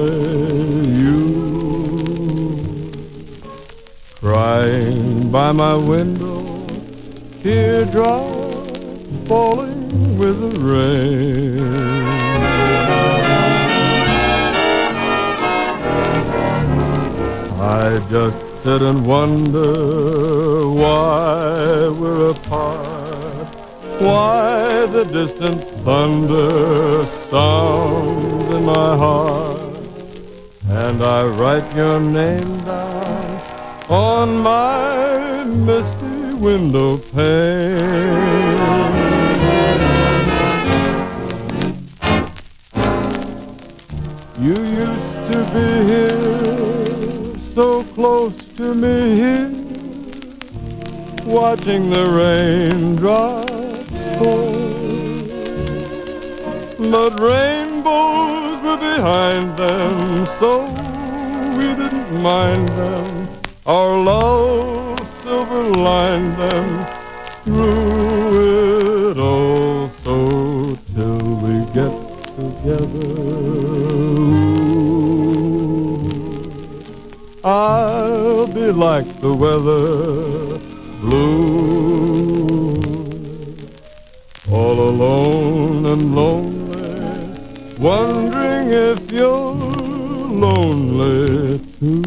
lonely, you crying by my window, teardrops falling with the rain. I just sit and wonder why we're apart, why the distant thunder sounds in my heart, and I write your name down on my misty window pane. You used to be here, so close to me here, watching the raindrops fall. But rainbows were behind them, so we didn't mind them. Our love silver lined them through it all. So till we get together, I'll be like the weather, blue, all alone and lonely, wondering if you're lonely too.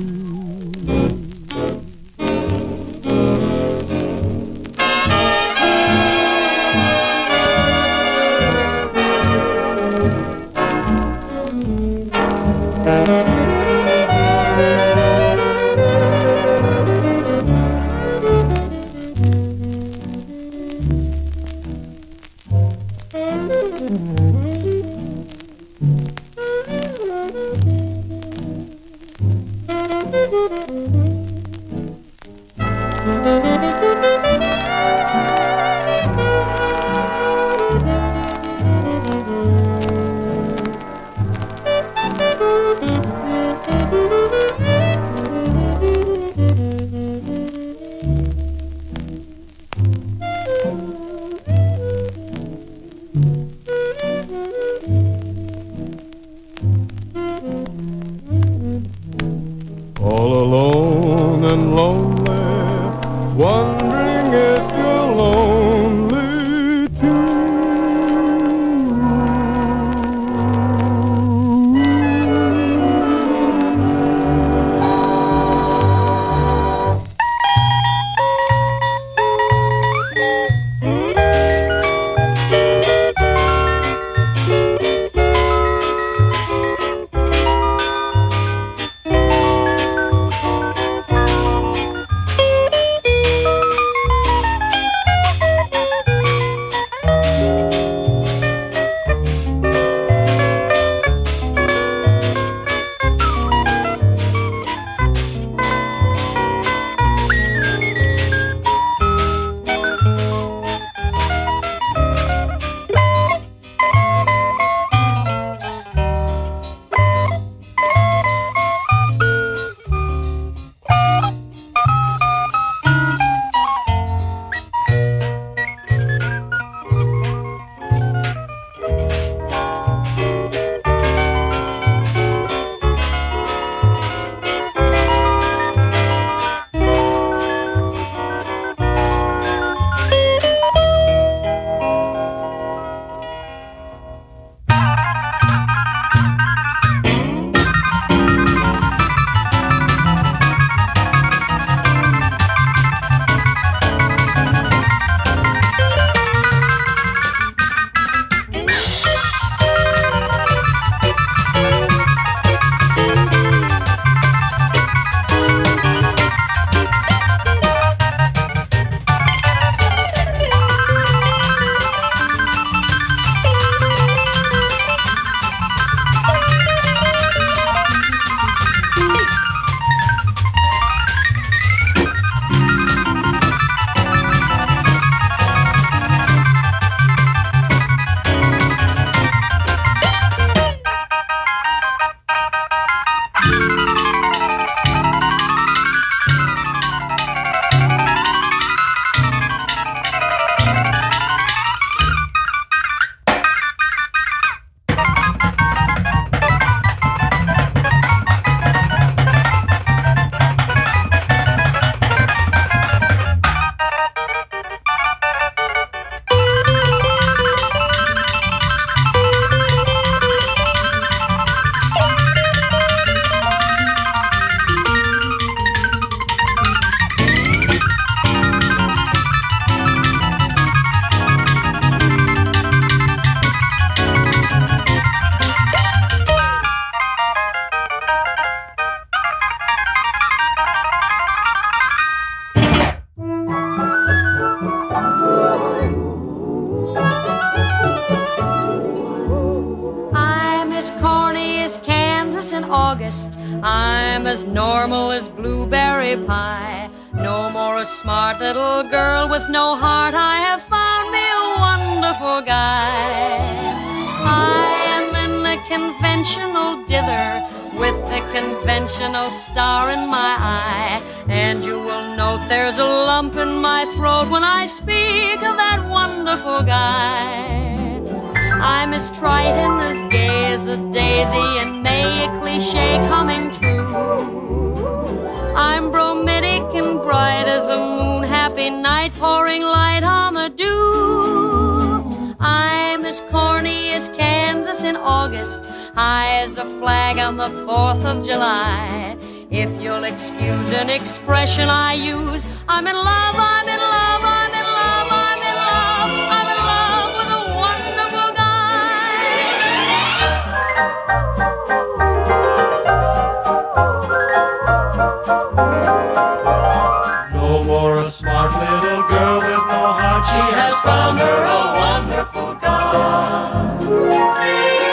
All alone August. I'm as normal as blueberry pie. No more a smart little girl with no heart. I have found me a wonderful guy. I am in the conventional dither with the conventional star in my eye. And you will note there's a lump in my throat when I speak of that wonderful guy. I'm as trite and as gay as a daisy in May, a cliche coming true. I'm bromidic and bright as a moon, happy night pouring light on the dew. I'm as corny as Kansas in August, high as a flag on the 4th of July. If you'll excuse an expression I use, I'm in love, I'm in love, I'm in love, I'm in love, I'm in love with a wonderful guy. No more a smart little girl with no heart. She has found her a wonderful guy.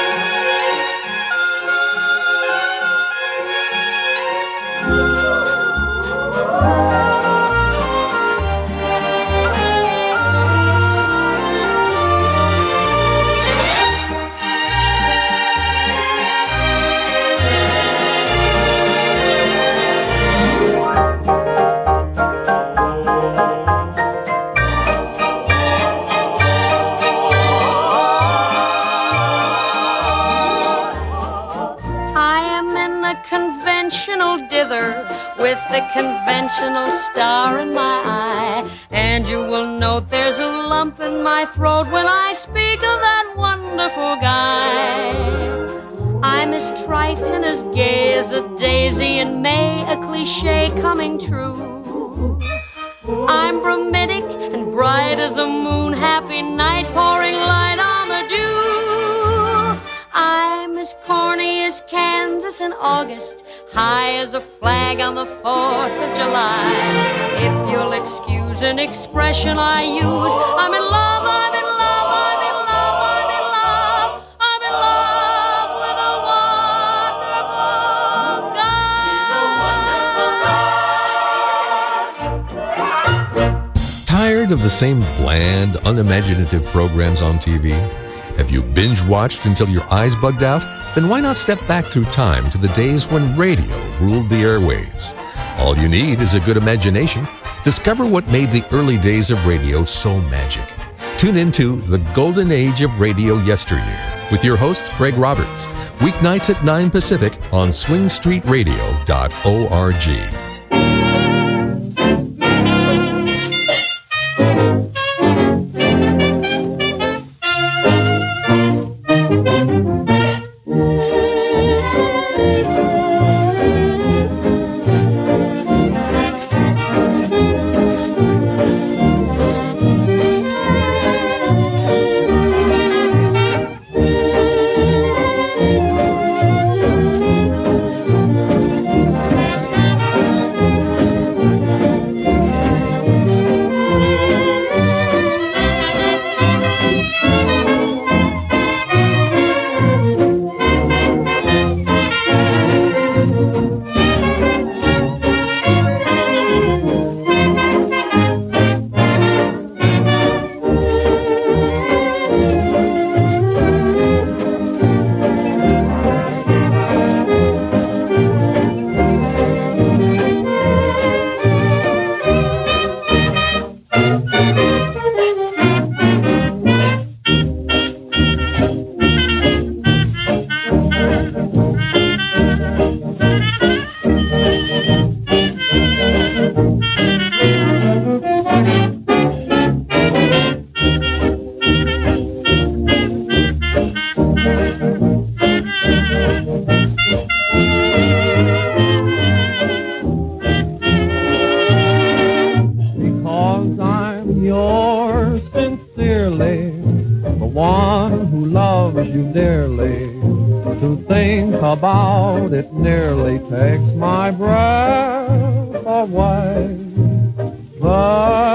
With the conventional star in my eye. And you will note there's a lump in my throat when I speak of that wonderful guy. I'm as trite and as gay as a daisy in May, a cliche coming true. I'm bromidic and bright as a moon, happy night pouring light on the dew. I'm as corny as Kansas in August, high as a flag on the 4th of July. If you'll excuse an expression I use, I'm in love, I'm in love, I'm in love, I'm in love, I'm in love with a wonderful guy. Tired of the same bland, unimaginative programs on TV? Have you binge-watched until your eyes bugged out? Then why not step back through time to the days when radio ruled the airwaves? All you need is a good imagination. Discover what made the early days of radio so magic. Tune into The Golden Age of Radio Yesteryear with your host, Craig Roberts, weeknights at 9 Pacific on swingstreetradio.org. About it nearly takes my breath away.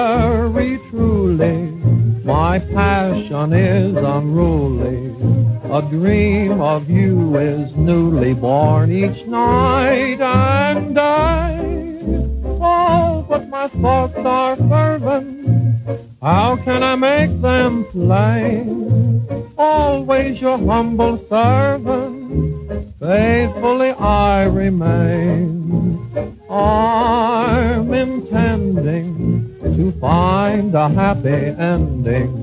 Very truly, my passion is unruly. A dream of you is newly born each night and day. Oh, but my thoughts are fervent. How can I make them plain? Always your humble servant, faithfully I remain. I'm intending to find a happy ending.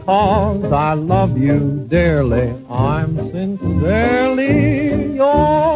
Because I love you dearly, I'm sincerely yours.